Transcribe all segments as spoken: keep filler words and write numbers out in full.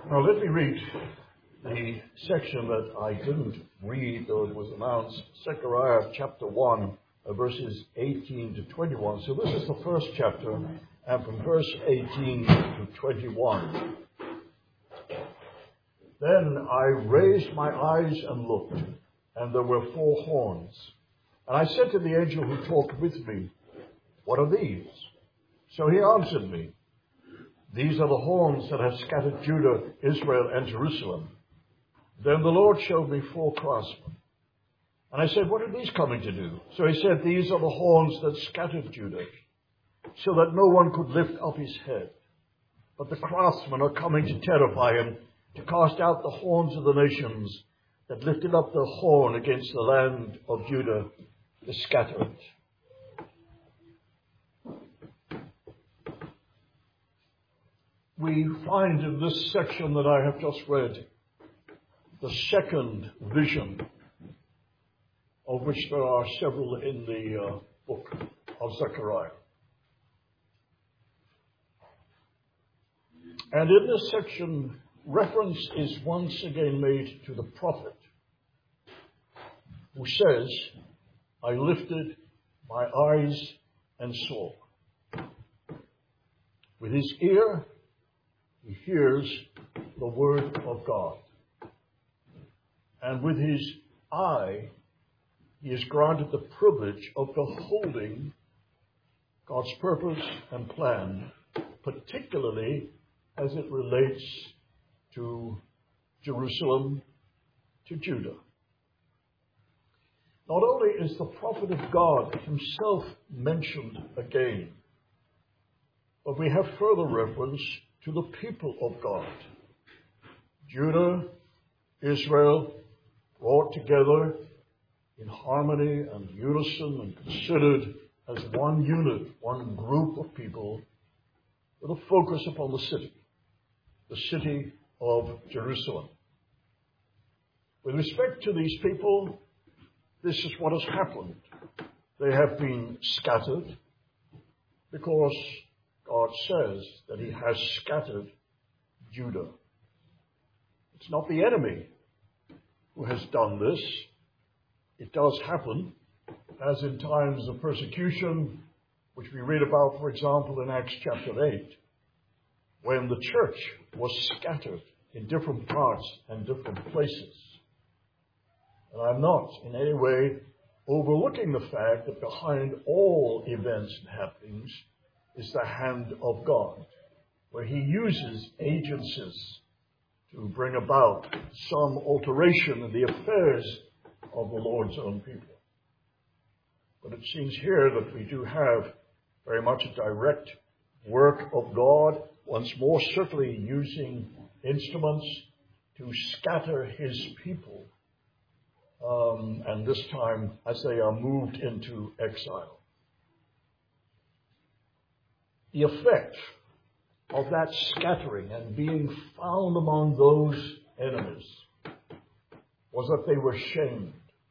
Now let me read the section that I didn't read, though it was announced, Zechariah chapter one, uh, verses eighteen to twenty-one. So this is the first chapter, and from verse eighteen to twenty-one. Then I raised my eyes and looked, and there were four horns. And I said to the angel who talked with me, "What are these?" So he answered me, "These are the horns that have scattered Judah, Israel, and Jerusalem." Then the Lord showed me four craftsmen. And I said, "What are these coming to do?" So he said, "These are the horns that scattered Judah, so that no one could lift up his head. But the craftsmen are coming to terrify him, to cast out the horns of the nations that lifted up their horn against the land of Judah, to scatter it." We find in this section that I have just read the second vision, of which there are several in the uh, book of Zechariah. And in this section, reference is once again made to the prophet, who says, "I lifted my eyes and saw." With his ear, he hears the word of God. And with his eye, he is granted the privilege of beholding God's purpose and plan, particularly as it relates to Jerusalem, to Judah. Not only is the prophet of God himself mentioned again, but we have further reference to the people of God. Judah, Israel, brought together in harmony and unison and considered as one unit, one group of people, with a focus upon the city, the city of Jerusalem. With respect to these people, this is what has happened. They have been scattered because God says that he has scattered Judah. It's not the enemy who has done this. It does happen, as in times of persecution, which we read about, for example, in Acts chapter eight, when the church was scattered in different parts and different places. And I'm not in any way overlooking the fact that behind all events and happenings is the hand of God, where he uses agencies to bring about some alteration in the affairs of the Lord's own people. But it seems here that we do have very much a direct work of God, once more certainly using instruments to scatter his people, um, and this time as they are moved into exile. The effect of that scattering and being found among those enemies was that they were shamed.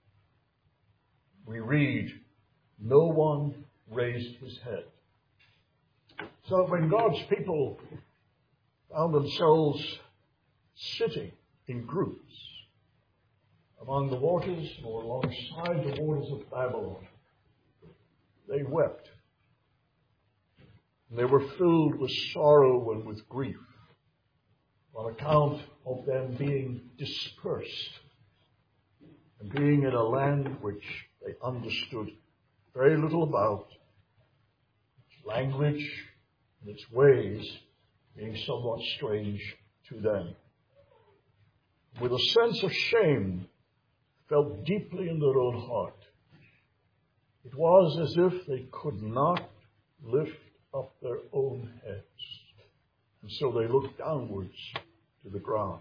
We read, "No one raised his head." So when God's people found themselves sitting in groups among the waters or alongside the waters of Babylon, they wept. And they were filled with sorrow and with grief on account of them being dispersed and being in a land which they understood very little about, its language and its ways being somewhat strange to them. With a sense of shame felt deeply in their own heart, it was as if they could not lift up their own heads, and so they looked downwards to the ground.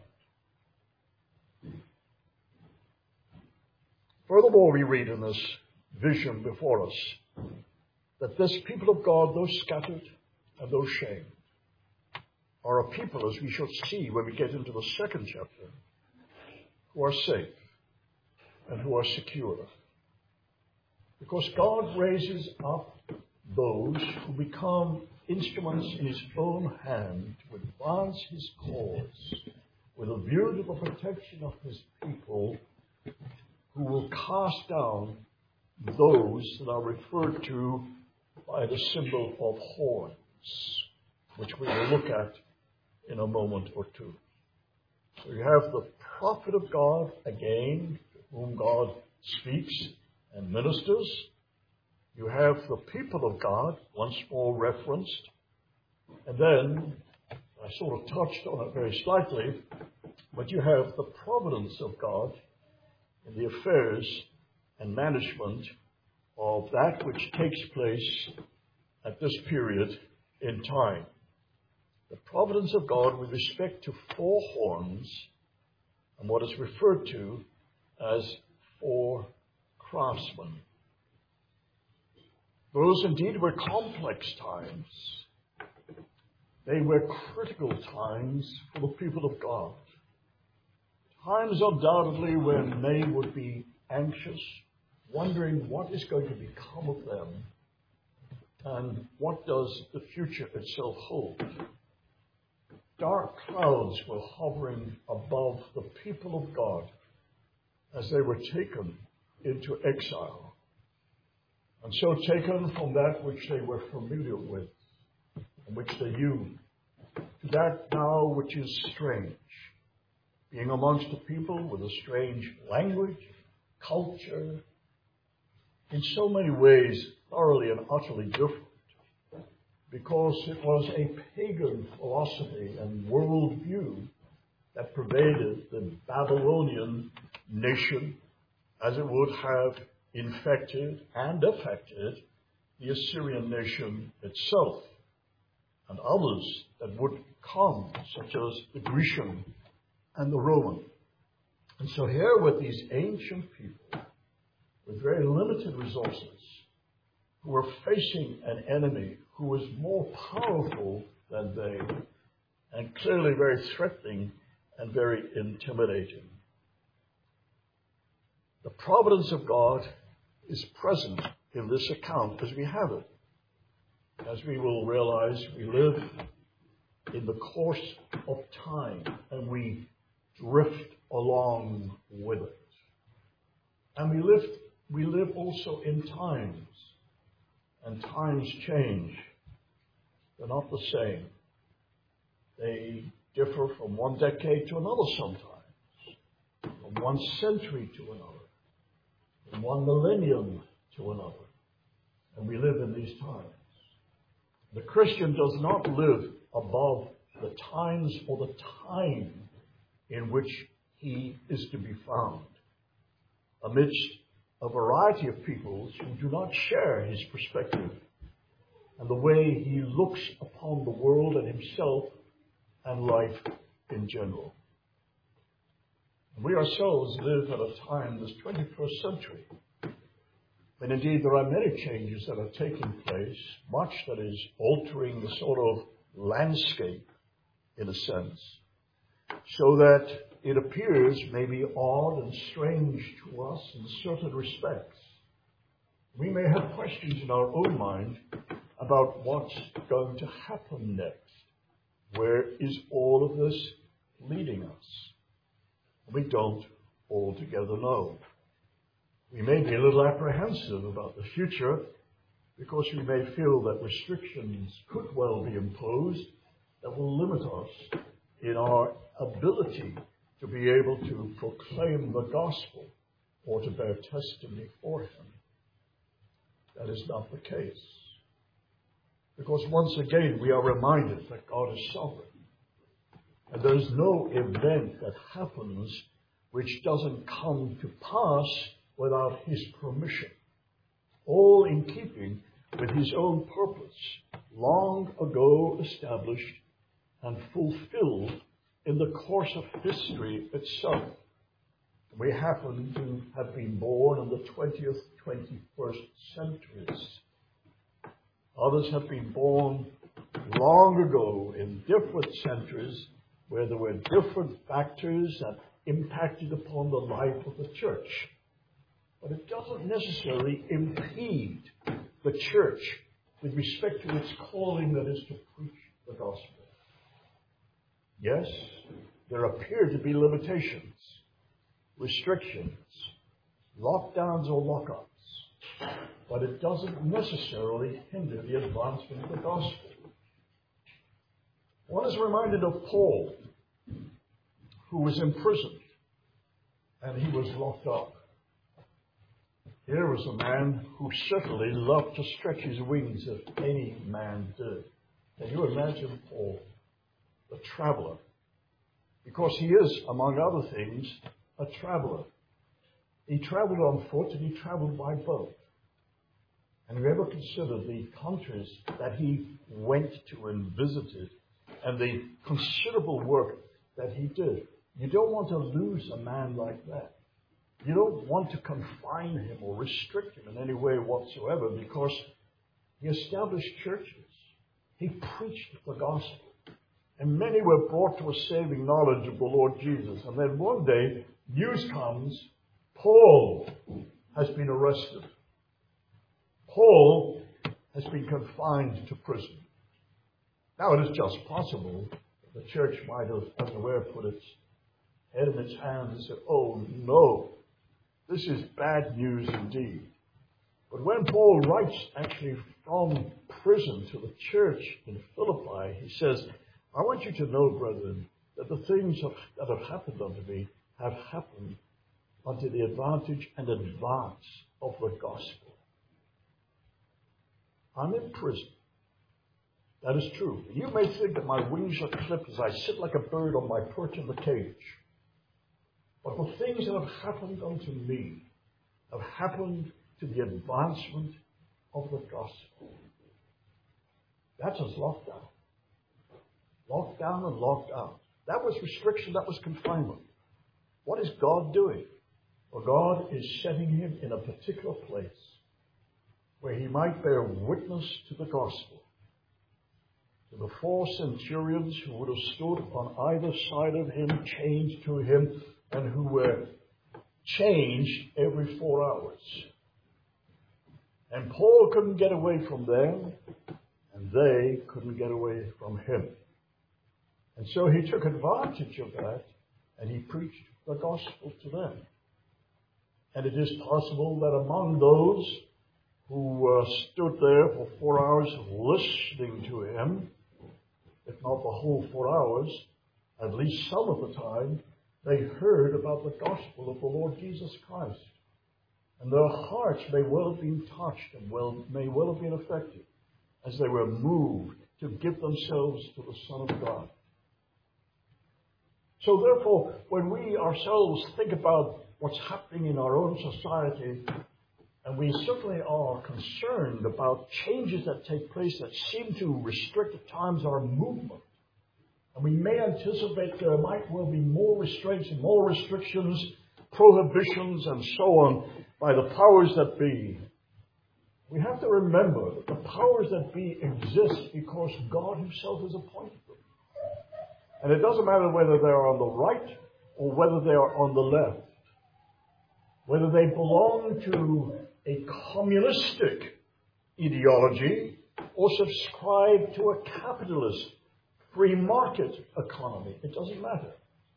Furthermore, we read in this vision before us that this people of God, those scattered and those shamed, are a people, as we shall see when we get into the second chapter, who are safe and who are secure. Because God raises up those who become instruments in his own hand to advance his cause a view to the protection of his people, who will cast down those that are referred to by the symbol of horns, which we will look at in a moment or two. So you have the prophet of God again, to whom God speaks and ministers. You have the people of God, once more referenced. And then, I sort of touched on it very slightly, but you have the providence of God in the affairs and management of that which takes place at this period in time. The providence of God with respect to four horns and what is referred to as four craftsmen. Those indeed were complex times. They were critical times for the people of God. Times undoubtedly when they would be anxious, wondering what is going to become of them and what does the future itself hold. Dark clouds were hovering above the people of God as they were taken into exile, and so taken from that which they were familiar with and which they knew to that now which is strange, being amongst a people with a strange language, culture, in so many ways thoroughly and utterly different, because it was a pagan philosophy and worldview that pervaded the Babylonian nation, as it would have infected and affected the Assyrian nation itself, and others that would come, such as the Grecian and the Roman. And so here with these ancient people, with very limited resources, who were facing an enemy who was more powerful than they, and clearly very threatening and very intimidating. The providence of God is present in this account as we have it. As we will realize, we live in the course of time, and we drift along with it. And we live, we live also in times, and times change. They're not the same. They differ from one decade to another sometimes, from one century to another, from one millennium to another. And we live in these times. The Christian does not live above the times or the time in which he is to be found, amidst a variety of peoples who do not share his perspective and the way he looks upon the world and himself and life in general. And we ourselves live at a time, this twenty-first century, when indeed there are many changes that are taking place, much that is altering the sort of landscape, in a sense, so that it appears maybe odd and strange to us in certain respects. We may have questions in our own mind about what's going to happen next. Where is all of this leading us? We don't altogether know. We may be a little apprehensive about the future because we may feel that restrictions could well be imposed that will limit us in our ability to be able to proclaim the gospel or to bear testimony for him. That is not the case. Because once again, we are reminded that God is sovereign. And there is no event that happens which doesn't come to pass without his permission. All in keeping with his own purpose, long ago established and fulfilled in the course of history itself. We happen to have been born in the twentieth, twenty-first centuries. Others have been born long ago in different centuries where there were different factors that impacted upon the life of the church. But it doesn't necessarily impede the church with respect to its calling, that is to preach the gospel. Yes, there appear to be limitations, restrictions, lockdowns or lockups, but it doesn't necessarily hinder the advancement of the gospel. One is reminded of Paul, who was imprisoned, and he was locked up. Here was a man who certainly loved to stretch his wings, if any man did. Can you imagine Paul, the traveler? Because he is, among other things, a traveler. He traveled on foot and he traveled by boat. And you ever consider the countries that he went to and visited and the considerable work that he did? You don't want to lose a man like that. You don't want to confine him or restrict him in any way whatsoever, because he established churches. He preached the gospel. And many were brought to a saving knowledge of the Lord Jesus. And then one day, news comes, Paul has been arrested. Paul has been confined to prison. Now, it is just possible that the church might have, unaware, put its head in its hands and said, oh no, this is bad news indeed. But when Paul writes actually from prison to the church in Philippi, he says, I want you to know, brethren, that the things that have happened unto me have happened unto the advantage and advance of the gospel. I'm in prison. That is true. You may think that my wings are clipped as I sit like a bird on my perch in the cage. But the things that have happened unto me have happened to the advancement of the gospel. That's us locked down. Locked down and locked out. That was restriction, that was confinement. What is God doing? Well, God is setting him in a particular place where he might bear witness to the gospel. To the four centurions who would have stood on either side of him, chained to him, and who were changed every four hours. And Paul couldn't get away from them, and they couldn't get away from him. And so he took advantage of that, and he preached the gospel to them. And it is possible that among those who uh, stood there for four hours listening to him, if not the whole four hours, at least some of the time, they heard about the gospel of the Lord Jesus Christ. And their hearts may well have been touched and well, may well have been affected as they were moved to give themselves to the Son of God. So therefore, when we ourselves think about what's happening in our own society, and we certainly are concerned about changes that take place that seem to restrict at times our movement, and we may anticipate there might well be more restraints and more restrictions, prohibitions, and so on by the powers that be. We have to remember that the powers that be exist because God himself has appointed them. And it doesn't matter whether they are on the right or whether they are on the left, whether they belong to a communistic ideology or subscribe to a capitalist free market economy. It doesn't matter.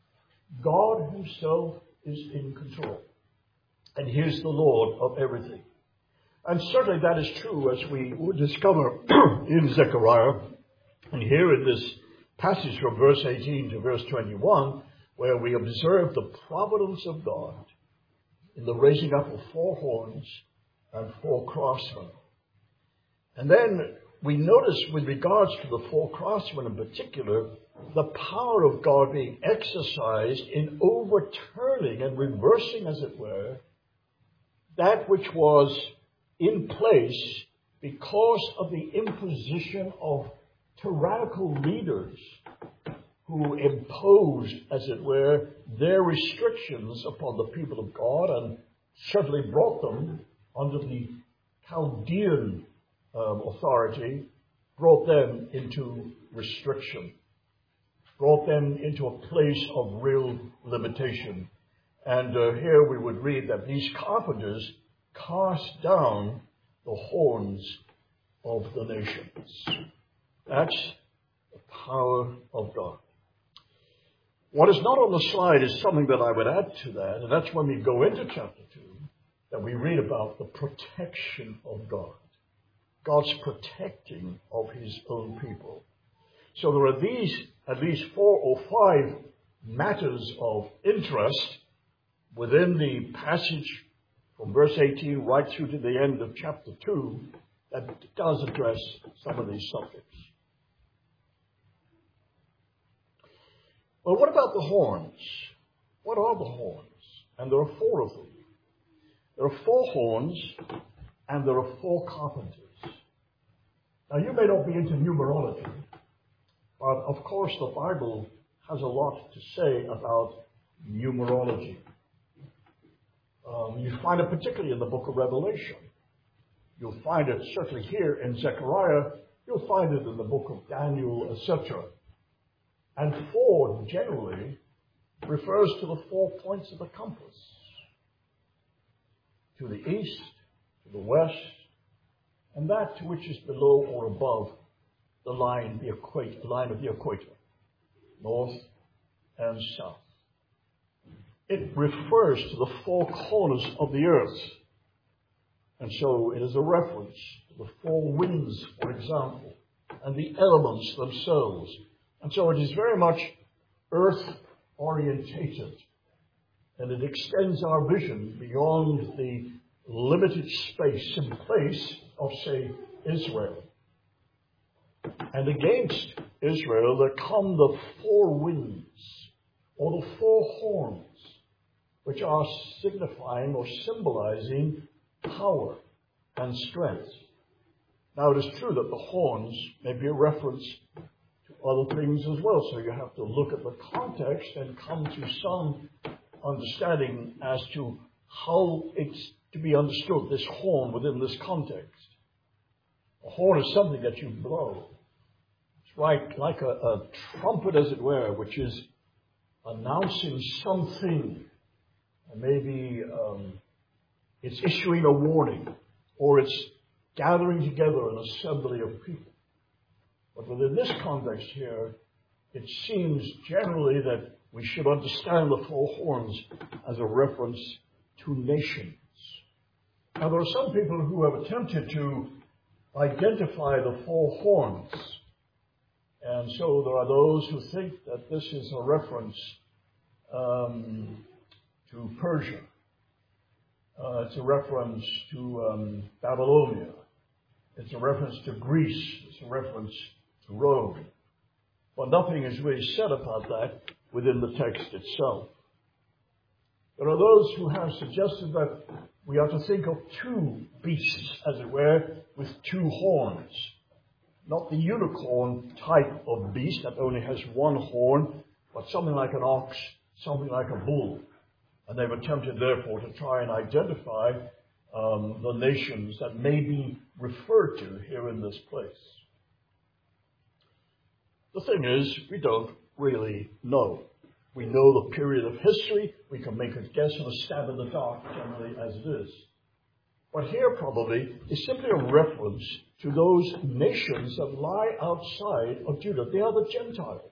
God himself is in control. And he is the Lord of everything. And certainly that is true, as we would discover in Zechariah. And here in this passage from verse eighteen to verse twenty-one, where we observe the providence of God in the raising up of four horns and four craftsmen. And then we notice with regards to the four craftsmen in particular, the power of God being exercised in overturning and reversing, as it were, that which was in place because of the imposition of tyrannical leaders who imposed, as it were, their restrictions upon the people of God and certainly brought them under the Chaldean um, authority, brought them into restriction, brought them into a place of real limitation. And uh, here we would read that these carpenters cast down the horns of the nations. That's the power of God. What is not on the slide is something that I would add to that, and that's when we go into chapter two, that we read about the protection of God. God's protecting of his own people. So there are these, at least four or five matters of interest within the passage from verse eighteen right through to the end of chapter two that does address some of these subjects. Well, what about the horns? What are the horns? And there are four of them. There are four horns, and there are four carpenters. Now, you may not be into numerology, but of course the Bible has a lot to say about numerology. Um, you find it particularly in the book of Revelation. You'll find it certainly here in Zechariah. You'll find it in the book of Daniel, et cetera. And four generally refers to the four points of the compass. To the east, to the west, and that to which is below or above the line, the equator, line of the equator, north and south. It refers to the four corners of the earth. And so it is a reference to the four winds, for example, and the elements themselves. And so it is very much earth-orientated. And it extends our vision beyond the limited space and place of, say, Israel. And against Israel there come the four winds, or the four horns, which are signifying or symbolizing power and strength. Now, it is true that the horns may be a reference to other things as well, so you have to look at the context and come to some understanding as to how it's to be understood, this horn within this context. A horn is something that you blow. It's right, like a, a trumpet, as it were, which is announcing something. And maybe um, it's issuing a warning, or it's gathering together an assembly of people. But within this context here, it seems generally that we should understand the four horns as a reference to nations. Now, there are some people who have attempted to identify the four horns. And so there are those who think that this is a reference um, to Persia. Uh, it's a reference to um, Babylonia. It's a reference to Greece. It's a reference to Rome. But nothing is really said about that within the text itself. There are those who have suggested that we are to think of two beasts, as it were, with two horns. Not the unicorn type of beast that only has one horn, but something like an ox, something like a bull. And they've attempted, therefore, to try and identify um, the nations that may be referred to here in this place. The thing is, we don't really know. We know the period of history. We can make a guess and a stab in the dark, generally, as it is. But here, probably, is simply a reference to those nations that lie outside of Judah. They are the Gentiles.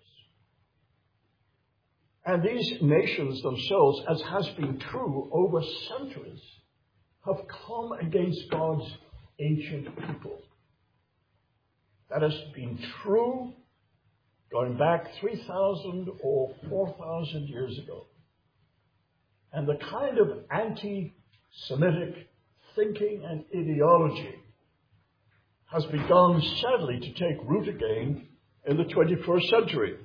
And these nations themselves, as has been true over centuries, have come against God's ancient people. That has been true going back three thousand or four thousand years ago. And the kind of anti-Semitic thinking and ideology has begun, sadly, to take root again in the twenty-first century.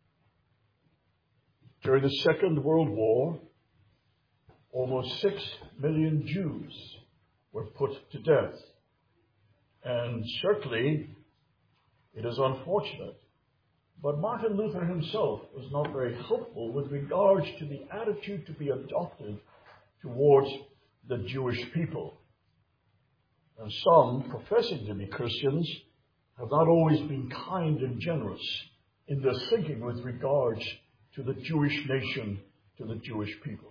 During the Second World War, almost six million Jews were put to death. And certainly, it is unfortunate, but Martin Luther himself was not very helpful with regards to the attitude to be adopted towards the Jewish people. And some, professing to be Christians, have not always been kind and generous in their thinking with regards to the Jewish nation, to the Jewish people.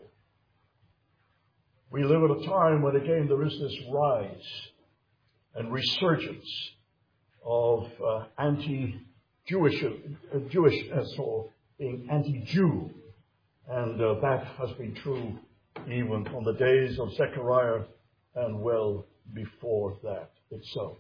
We live at a time when, again, there is this rise and resurgence of uh, anti-Jewish uh, Jewishness or being anti-Jew. And uh, that has been true even from the days of Zechariah and well before that itself.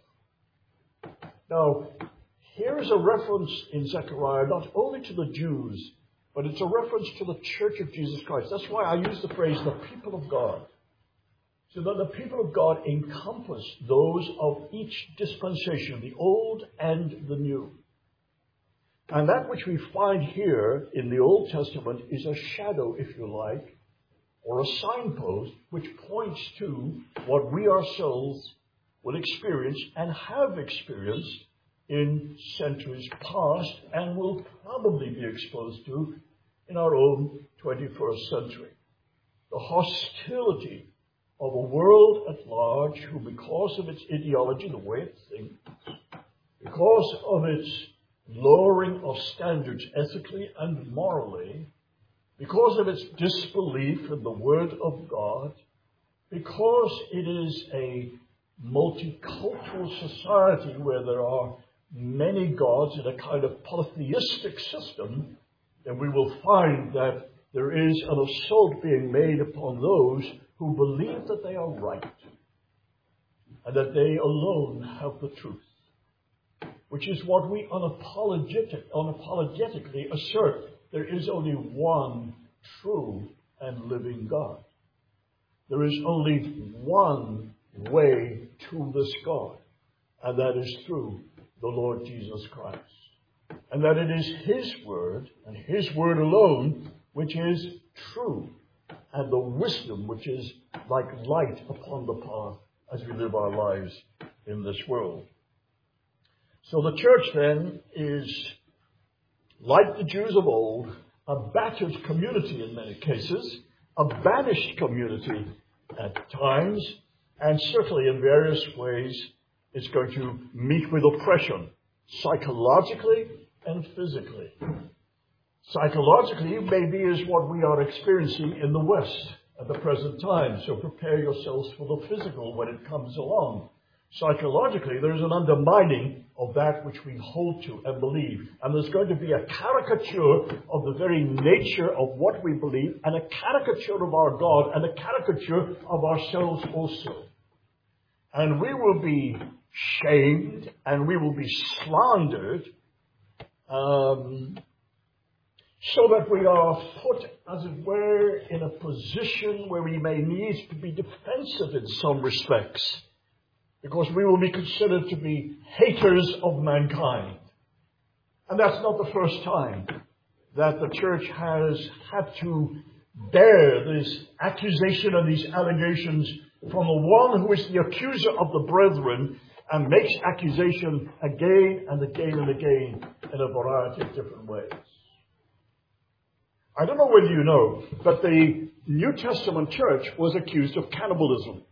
Now, here is a reference in Zechariah not only to the Jews, but it's a reference to the Church of Jesus Christ. That's why I use the phrase, the people of God. So that the people of God encompass those of each dispensation, the old and the new. And that which we find here in the Old Testament is a shadow, if you like, or a signpost which points to what we ourselves will experience and have experienced in centuries past and will probably be exposed to in our own twenty-first century. The hostility of a world at large who, because of its ideology, the way it thinks, because of its lowering of standards ethically and morally, because of its disbelief in the Word of God, because it is a multicultural society where there are many gods in a kind of polytheistic system, then we will find that there is an assault being made upon those who believe that they are right and that they alone have the truth, which is what we unapologetic, unapologetically assert. There is only one true and living God. There is only one way to this God, and that is through the Lord Jesus Christ. And that it is His Word, and His Word alone, which is true, and the wisdom which is like light upon the path as we live our lives in this world. So the church then is, like the Jews of old, a battered community in many cases, a banished community at times, and certainly in various ways it's going to meet with oppression, psychologically and physically. Psychologically, maybe is what we are experiencing in the West at the present time. So prepare yourselves for the physical when it comes along. Psychologically, there's an undermining of that which we hold to and believe. And there's going to be a caricature of the very nature of what we believe, and a caricature of our God, and a caricature of ourselves also. And we will be shamed, and we will be slandered, um, so that we are put, as it were, in a position where we may need to be defensive in some respects, because we will be considered to be haters of mankind. And that's not the first time that the church has had to bear this accusation and these allegations from the one who is the accuser of the brethren and makes accusation again and again and again in a variety of different ways. I don't know whether you know, but the New Testament church was accused of cannibalism.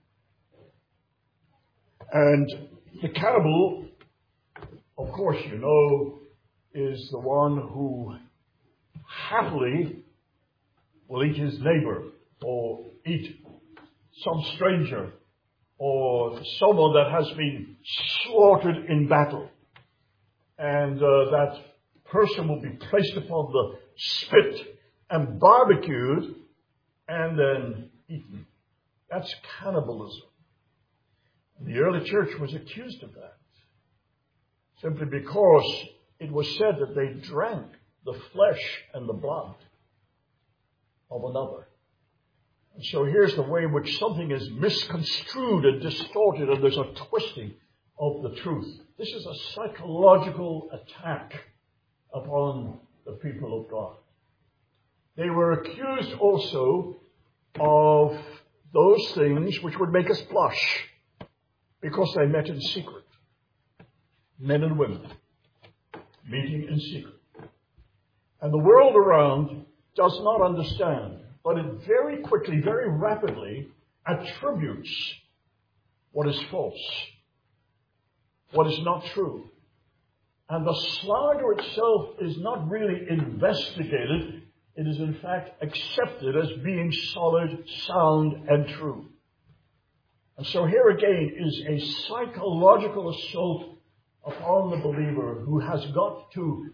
And the cannibal, of course you know, is the one who happily will eat his neighbor or eat some stranger or someone that has been slaughtered in battle. And uh, that person will be placed upon the spit and barbecued and then eaten. That's cannibalism. The early church was accused of that, simply because it was said that they drank the flesh and the blood of another. And so here's the way in which something is misconstrued and distorted, and there's a twisting of the truth. This is a psychological attack upon the people of God. They were accused also of those things which would make us blush, because they met in secret. Men and women meeting in secret. And the world around does not understand, but it very quickly, very rapidly attributes what is false, what is not true. And the slander itself is not really investigated. It is in fact accepted as being solid, sound, and true. And so here again is a psychological assault upon the believer who has got to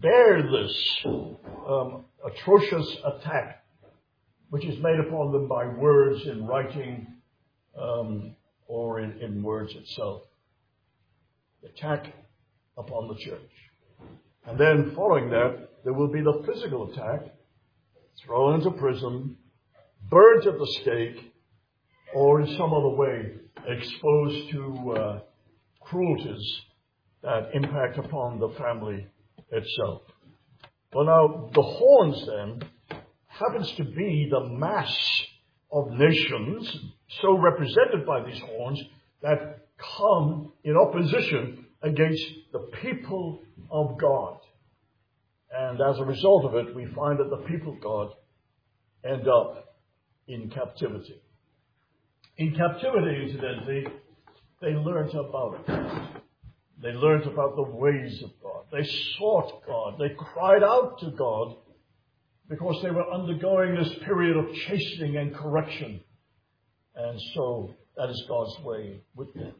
bear this um, atrocious attack, which is made upon them by words in writing um, or in, in words itself. The attack upon the church. And then following that, there will be the physical attack, thrown into prison, burned at the stake, or in some other way exposed to uh, cruelties that impact upon the family itself. Well, now, the horns then happens to be the mass of nations, so represented by these horns, that come in opposition against the people of God. And as a result of it, we find that the people of God end up in captivity. In captivity, incidentally, they learned about it. They learned about the ways of God. They sought God. They cried out to God because they were undergoing this period of chastening and correction. And so that is God's way with them.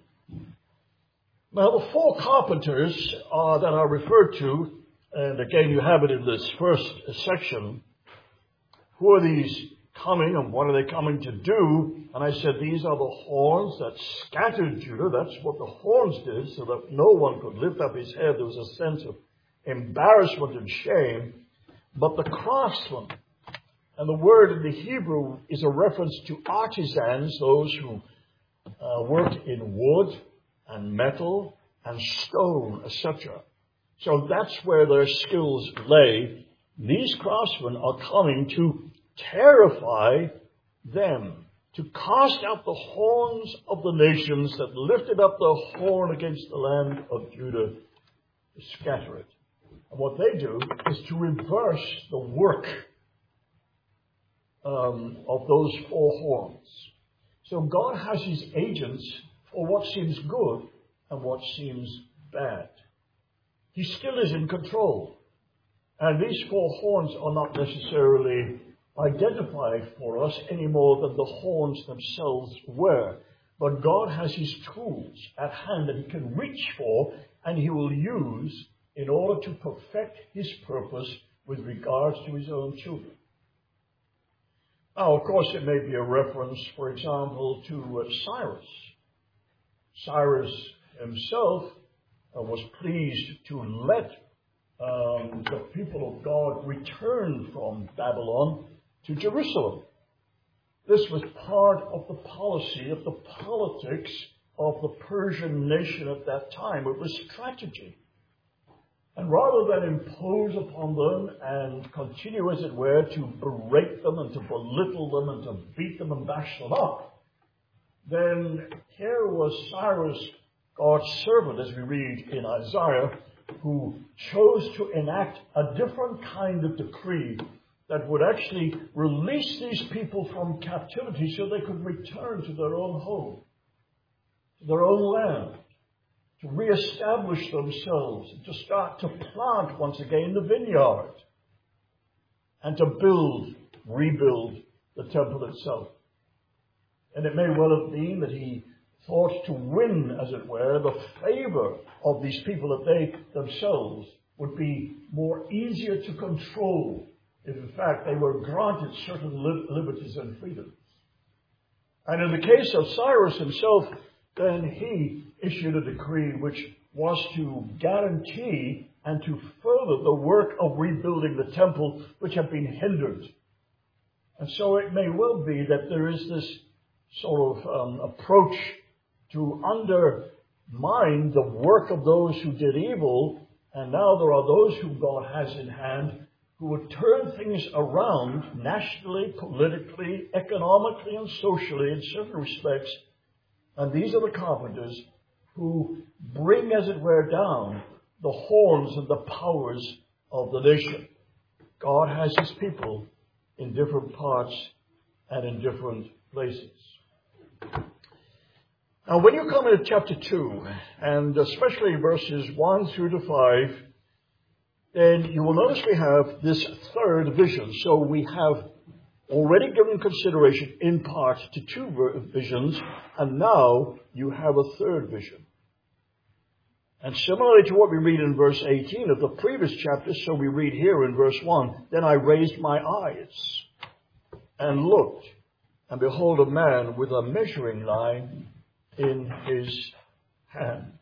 Now, the four carpenters uh, that are referred to, and again you have it in this first section, who are these coming and what are they coming to do? And I said these are the horns that scattered Judah. That's what the horns did, so that no one could lift up his head. There was a sense of embarrassment and shame. But the craftsmen, and the word in the Hebrew is a reference to artisans, those who uh, worked in wood and metal and stone, et cetera. So that's where their skills lay. These craftsmen are coming to terrify them, to cast out the horns of the nations that lifted up the horn against the land of Judah, to scatter it. And what they do is to reverse the work um, of those four horns. So God has his agents for what seems good and what seems bad. He still is in control. And these four horns are not necessarily identified for us any more than the horns themselves were. But God has his tools at hand that he can reach for and he will use in order to perfect his purpose with regards to his own children. Now, of course, it may be a reference, for example, to uh, Cyrus. Cyrus himself uh, was pleased to let um, the people of God return from Babylon to Jerusalem. This was part of the policy, of the politics of the Persian nation at that time. It was strategy. And rather than impose upon them and continue, as it were, to berate them and to belittle them and to beat them and bash them up, then here was Cyrus, God's servant, as we read in Isaiah, who chose to enact a different kind of decree that would actually release these people from captivity so they could return to their own home, to their own land, to reestablish themselves, and to start to plant once again the vineyard, and to build, rebuild the temple itself. And it may well have been that he thought to win, as it were, the favor of these people, that they themselves would be more easier to control if in fact they were granted certain li- liberties and freedoms. And in the case of Cyrus himself, then he issued a decree which was to guarantee and to further the work of rebuilding the temple, which had been hindered. And so it may well be that there is this sort of um, approach to undermine the work of those who did evil, and now there are those whom God has in hand who would turn things around nationally, politically, economically, and socially in certain respects. And these are the carpenters who bring, as it were, down the horns and the powers of the nation. God has his people in different parts and in different places. Now, when you come into chapter two, and especially verses one through to five, then you will notice we have this third vision. So we have already given consideration in part to two visions, and now you have a third vision. And similarly to what we read in verse eighteen of the previous chapter, so we read here in verse one, then I raised my eyes and looked, and behold, a man with a measuring line in his hand.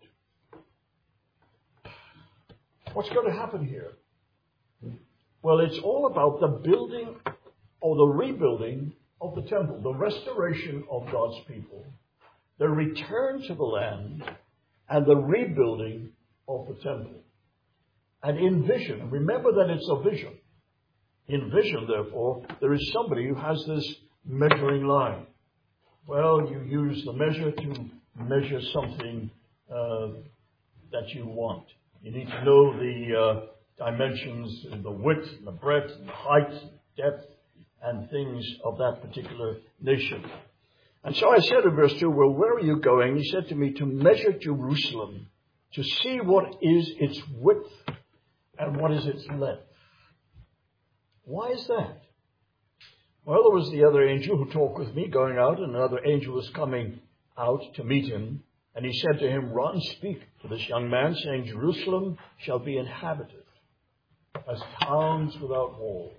What's going to happen here? Well, it's all about the building or the rebuilding of the temple, the restoration of God's people, the return to the land, and the rebuilding of the temple. And in vision, remember that it's a vision. In vision, therefore, there is somebody who has this measuring line. Well, you use the measure to measure something uh, that you want. You need to know the uh, dimensions, the width, and the breadth, and the height, and depth, and things of that particular nation. And so I said in verse two, well, where are you going? He said to me, to measure Jerusalem, to see what is its width and what is its length. Why is that? Well, there was the other angel who talked with me going out, and another angel was coming out to meet him. And he said to him, run, speak to this young man, saying, Jerusalem shall be inhabited as towns without walls.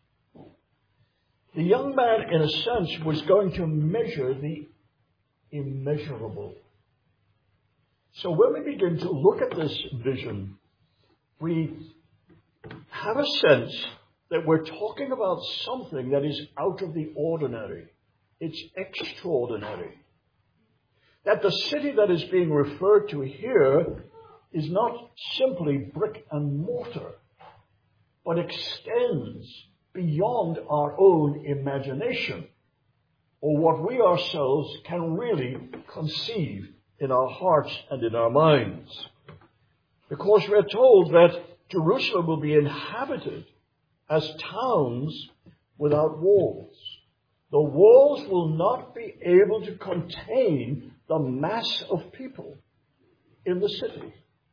The young man, in a sense, was going to measure the immeasurable. So when we begin to look at this vision, we have a sense that we're talking about something that is out of the ordinary. It's extraordinary. That the city that is being referred to here is not simply brick and mortar, but extends beyond our own imagination, or what we ourselves can really conceive in our hearts and in our minds. Because we're told that Jerusalem will be inhabited as towns without walls. The walls will not be able to contain the mass of people in the city.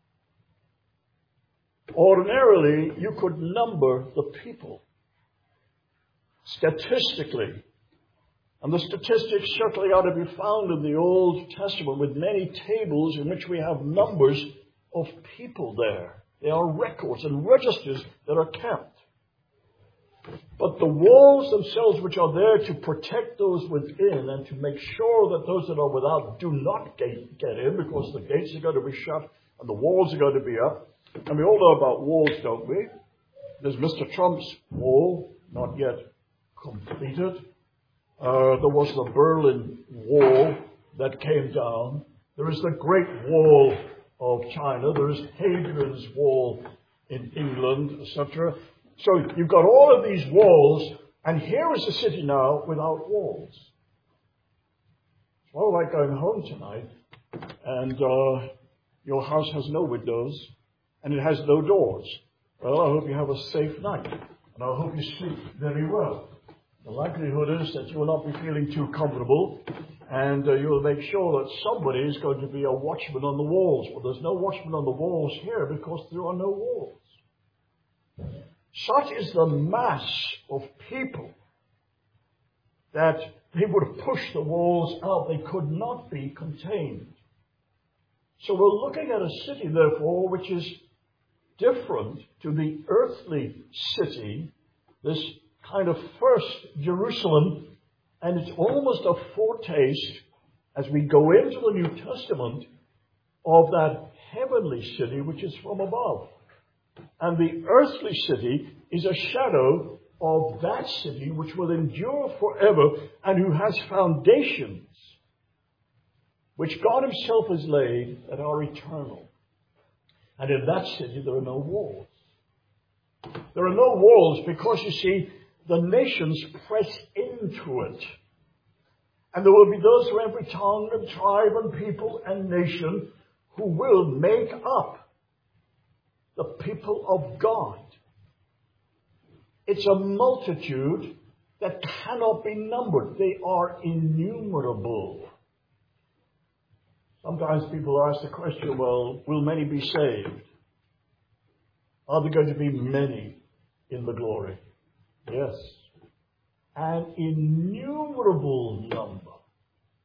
Ordinarily, you could number the people statistically. And the statistics certainly ought to be found in the Old Testament with many tables in which we have numbers of people there. There are records and registers that are kept. But the walls themselves, which are there to protect those within and to make sure that those that are without do not get, get in, because the gates are going to be shut and the walls are going to be up. And we all know about walls, don't we? There's Mister Trump's wall, not yet completed. Uh, there was the Berlin Wall that came down. There is the Great Wall of China. There is Hadrian's Wall in England, et cetera. So you've got all of these walls, and here is a city now without walls. It's well like going home tonight, and uh, your house has no windows, and it has no doors. Well, I hope you have a safe night, and I hope you sleep very well. The likelihood is that you will not be feeling too comfortable, and uh, you will make sure that somebody is going to be a watchman on the walls. Well, there's no watchman on the walls here because there are no walls. Such is the mass of people that they would have pushed the walls out. They could not be contained. So we're looking at a city, therefore, which is different to the earthly city, this kind of first Jerusalem, and it's almost a foretaste as we go into the New Testament of that heavenly city which is from above. And the earthly city is a shadow of that city which will endure forever and who has foundations which God himself has laid that are eternal. And in that city there are no walls. There are no walls because, you see, the nations press into it. And there will be those from every tongue and tribe and people and nation who will make up the people of God. It's a multitude that cannot be numbered. They are innumerable. Sometimes people ask the question, well, will many be saved? Are there going to be many in the glory? Yes. An innumerable number.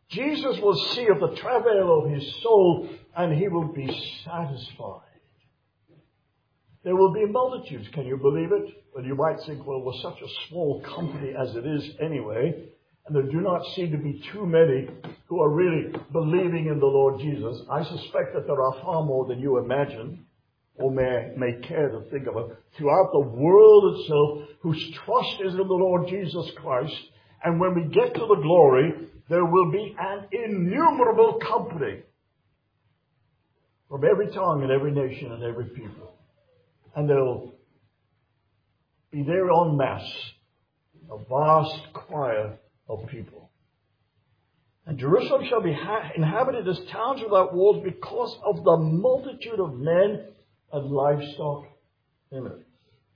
Jesus will see of the travail of his soul, and he will be satisfied. There will be multitudes. Can you believe it? Well, you might think, well, we're such a small company as it is anyway, and there do not seem to be too many who are really believing in the Lord Jesus. I suspect that there are far more than you imagine, or may, may care to think of it, throughout the world itself, whose trust is in the Lord Jesus Christ. And when we get to the glory, there will be an innumerable company from every tongue and every nation and every people. And they'll be there en masse, a vast choir of people. And Jerusalem shall be ha- inhabited as towns without walls because of the multitude of men and livestock in it.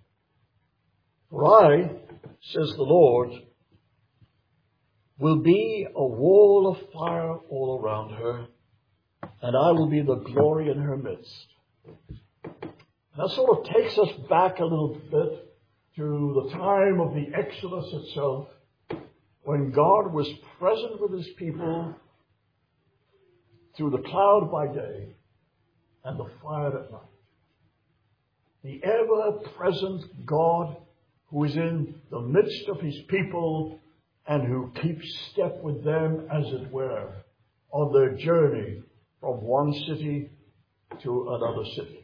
For I, says the Lord, will be a wall of fire all around her, and I will be the glory in her midst. That sort of takes us back a little bit to the time of the Exodus itself, when God was present with his people through the cloud by day and the fire at night. The ever-present God who is in the midst of his people and who keeps step with them, as it were, on their journey from one city to another city.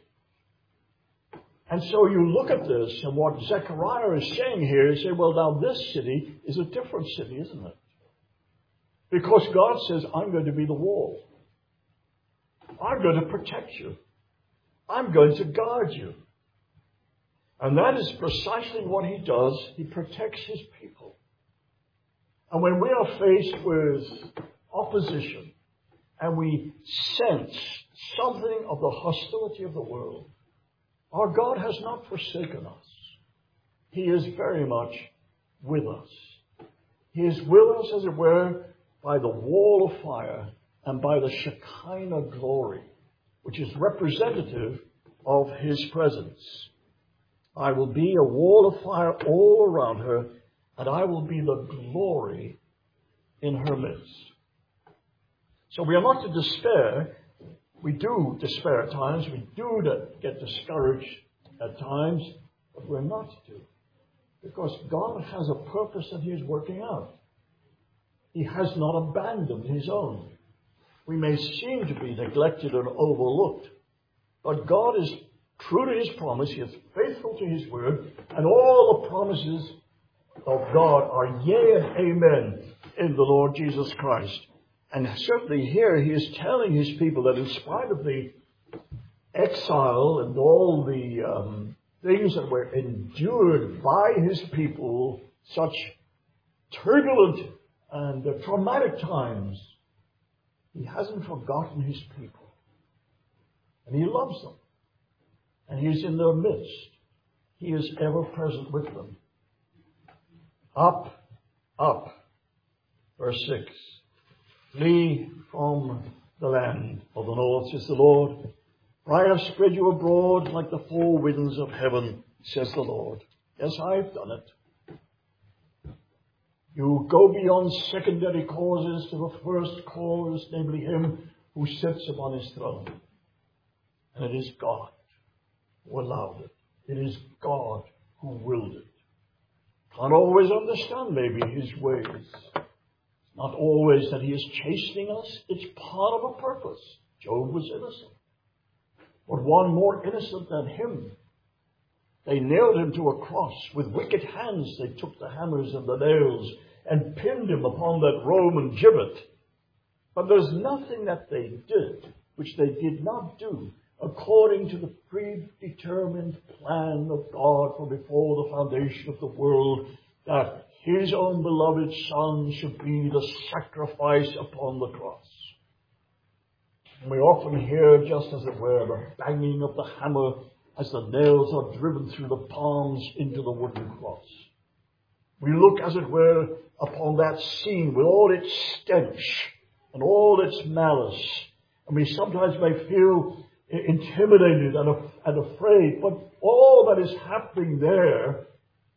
And so you look at this, and what Zechariah is saying here is, say, well, now this city is a different city, isn't it? Because God says, I'm going to be the wall. I'm going to protect you. I'm going to guard you. And that is precisely what he does. He protects his people. And when we are faced with opposition, and we sense something of the hostility of the world, our God has not forsaken us. He is very much with us. He is with us, as it were, by the wall of fire and by the Shekinah glory, which is representative of his presence. I will be a wall of fire all around her, and I will be the glory in her midst. So we are not to despair. We do despair at times. We do get discouraged at times, but we're not to. Because God has a purpose that he is working out. He has not abandoned his own. We may seem to be neglected and overlooked, but God is true to his promise. He is faithful to his word, and all the promises of God are yea and amen in the Lord Jesus Christ. And certainly here he is telling his people that in spite of the exile and all the um, things that were endured by his people, such turbulent and uh, traumatic times, he hasn't forgotten his people. And he loves them. And he is in their midst. He is ever present with them. Up, up. Verse six. Flee from the land of the north, says the Lord. For I have spread you abroad like the four winds of heaven, says the Lord. Yes, I've done it. You go beyond secondary causes to the first cause, namely him who sits upon his throne. And it is God who allowed it. It is God who willed it. Can't always understand maybe his ways. Not always that he is chastening us. It's part of a purpose. Job was innocent. But one more innocent than him. They nailed him to a cross. With wicked hands they took the hammers and the nails and pinned him upon that Roman gibbet. But there's nothing that they did which they did not do according to the predetermined plan of God from before the foundation of the world, that his own beloved Son should be the sacrifice upon the cross. And we often hear, just as it were, the banging of the hammer as the nails are driven through the palms into the wooden cross. We look, as it were, upon that scene with all its stench and all its malice, and we sometimes may feel intimidated and, and afraid, but all that is happening there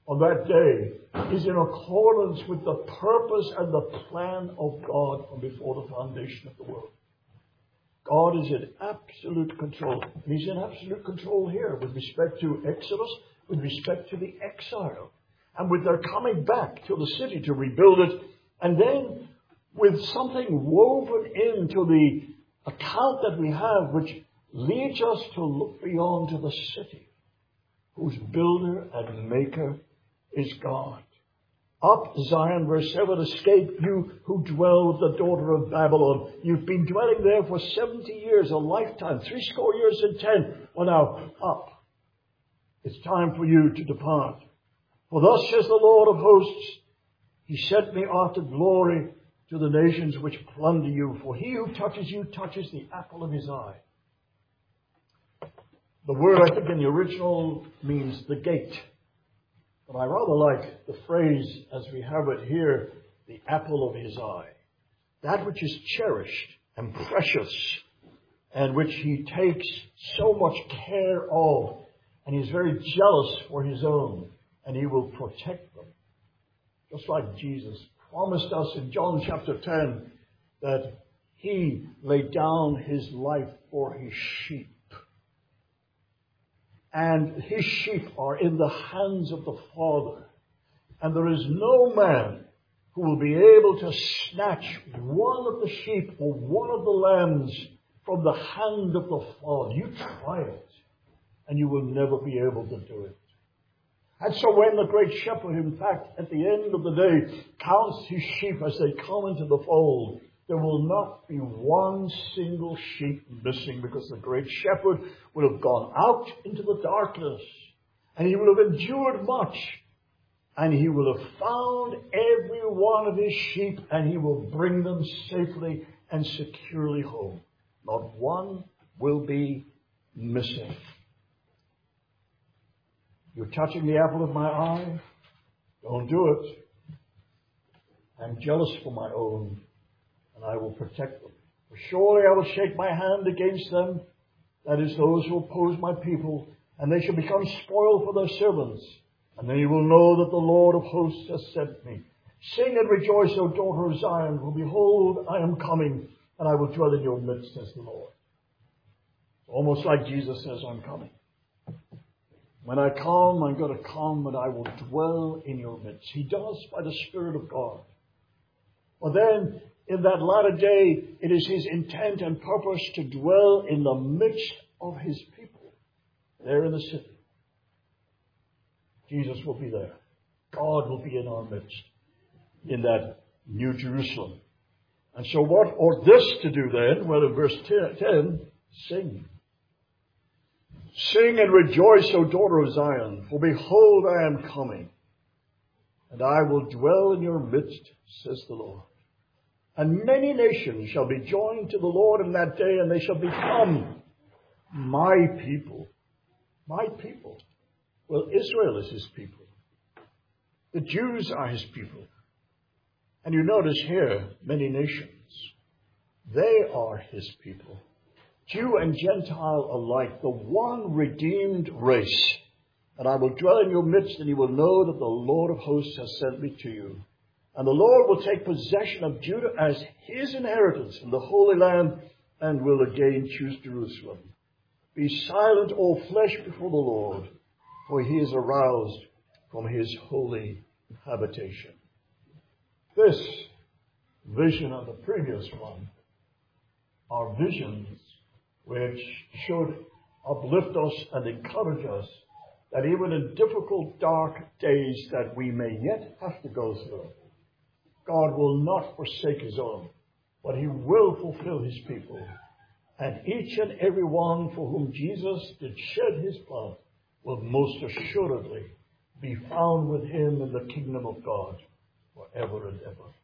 on that day is in accordance with the purpose and the plan of God from before the foundation of the world. God is in absolute control. And He's in absolute control here with respect to Exodus, with respect to the exile, and with their coming back to the city to rebuild it, and then with something woven into the account that we have, which leads us to look beyond to the city, whose builder and maker is God. Up, Zion, verse seven, escape you who dwell with the daughter of Babylon. You've been dwelling there for seventy years, a lifetime, three score years and ten. Well, now, up. It's time for you to depart. For thus says the Lord of hosts, He sent me after glory to the nations which plunder you. For he who touches you touches the apple of His eye. The word, I think, in the original means the gate. But I rather like the phrase as we have it here, the apple of His eye. That which is cherished and precious and which He takes so much care of. And He's very jealous for His own. And He will protect them. Just like Jesus promised us in John chapter ten that He laid down His life for His sheep. And His sheep are in the hands of the Father. And there is no man who will be able to snatch one of the sheep or one of the lambs from the hand of the Father. You try it, and you will never be able to do it. And so when the great shepherd, in fact, at the end of the day, counts his sheep as they come into the fold, there will not be one single sheep missing, because the great shepherd will have gone out into the darkness, and he will have endured much, and he will have found every one of his sheep, and he will bring them safely and securely home. Not one will be missing. You're touching the apple of my eye? Don't do it. I'm jealous for my own, and I will protect them. For surely I will shake my hand against them, that is, those who oppose my people, and they shall become spoil for their servants. And then you will know that the Lord of hosts has sent me. Sing and rejoice, O daughter of Zion, for behold, I am coming, and I will dwell in your midst, says the Lord. Almost like Jesus says, I'm coming. When I come, I'm going to come, and I will dwell in your midst. He does by the Spirit of God. But then, in that latter day, it is His intent and purpose to dwell in the midst of His people, there in the city. Jesus will be there. God will be in our midst, in that New Jerusalem. And so what ought this to do then? Well, in verse ten, sing. Sing and rejoice, O daughter of Zion, for behold, I am coming, and I will dwell in your midst, says the Lord. And many nations shall be joined to the Lord in that day, and they shall become my people. My people. Well, Israel is His people. The Jews are His people. And you notice here, many nations. They are His people. Jew and Gentile alike, the one redeemed race. And I will dwell in your midst, and you will know that the Lord of hosts has sent me to you. And the Lord will take possession of Judah as His inheritance in the Holy Land, and will again choose Jerusalem. Be silent, all flesh, before the Lord, for He is aroused from His holy habitation. This vision and the previous one are visions which should uplift us and encourage us that even in difficult, dark days that we may yet have to go through, God will not forsake His own, but He will fulfill His people. And each and every one for whom Jesus did shed His blood will most assuredly be found with Him in the kingdom of God forever and ever.